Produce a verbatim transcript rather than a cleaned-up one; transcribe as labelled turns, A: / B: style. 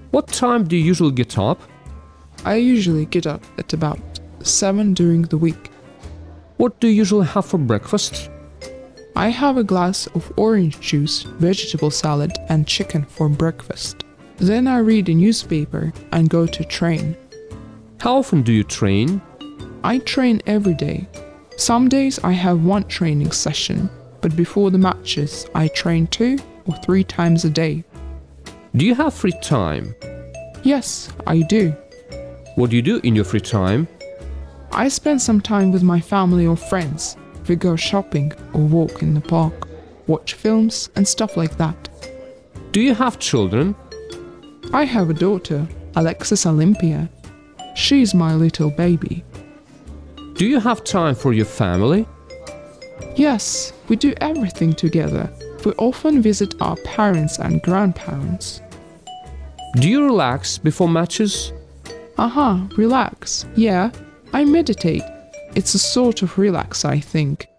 A: What time do you usually get up?
B: I usually get up at about seven during the week.
A: What do you usually have for breakfast?
B: I have a glass of orange juice, vegetable salad, and chicken for breakfast. Then I read a newspaper and go to train.
A: How often do you train?
B: I train every day. Some days I have one training session, but before the matches I train two or three times a day.
A: Do you have free time?
B: Yes, I do.
A: What do you do in your free time?
B: I spend some time with my family or friends. We go shopping or walk in the park, watch films and stuff like that.
A: Do you have children?
B: I have a daughter, Alexis Olympia. She's my little baby.
A: Do you have time for your family?
B: Yes, we do everything together. We often visit our parents and grandparents.
A: Do you relax before matches?
B: Aha, relax. Yeah, I meditate. It's a sort of relax, I think.